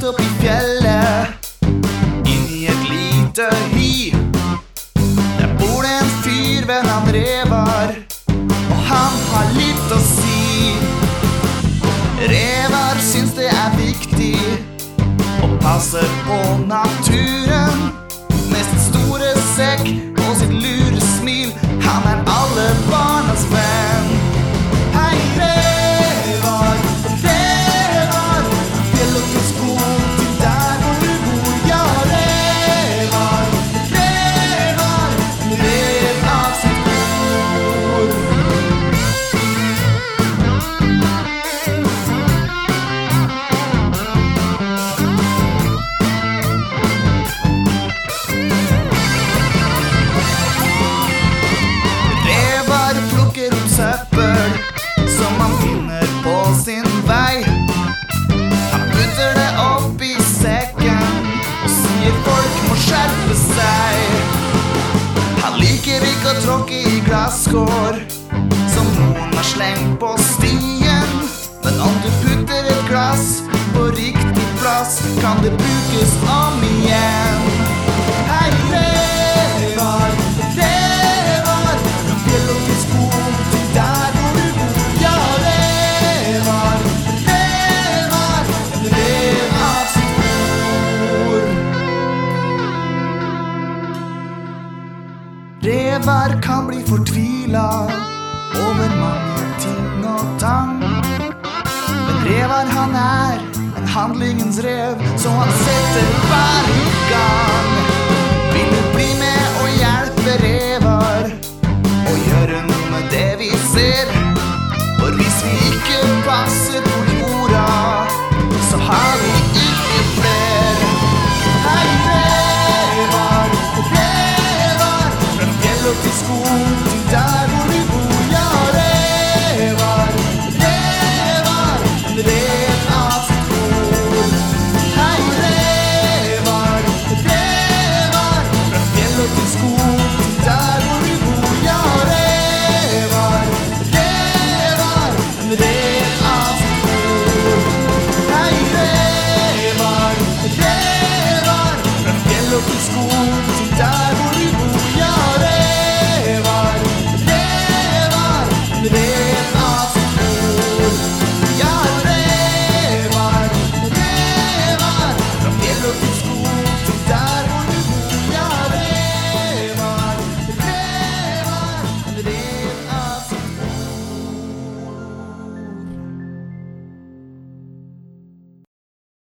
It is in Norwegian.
langt opp i fjellet, inn i et lite hy. Der bor det en fyr ved navn Revar, og han har litt å si. Revar syns det er viktig og passer på naturen med sin store sekk og sitt lure smil. Han er alle barnas venn. Hei Revar, Revar, fjell og til skog til der hvor du bor. Ja, Revar, Revar, lev av sitt ord. Revar plukker opp søppel som han finner på sin vei. Han putter det opp i sekken og sier folk må skjerpe seg. Han liker ikke å tråkke i glasskår som noen har slengt på stien. Men om du putter et glass på riktig plass, kan det brukes om igjen. Hei Revar, Revar, fra fjell og til skog til der hvor du bor. Ja, Revar, Revar, lev av sitt ord. Revar kan bli fortvila over mange ting og tang. Men Revar han er en handlingens rev, så han setter hver gang.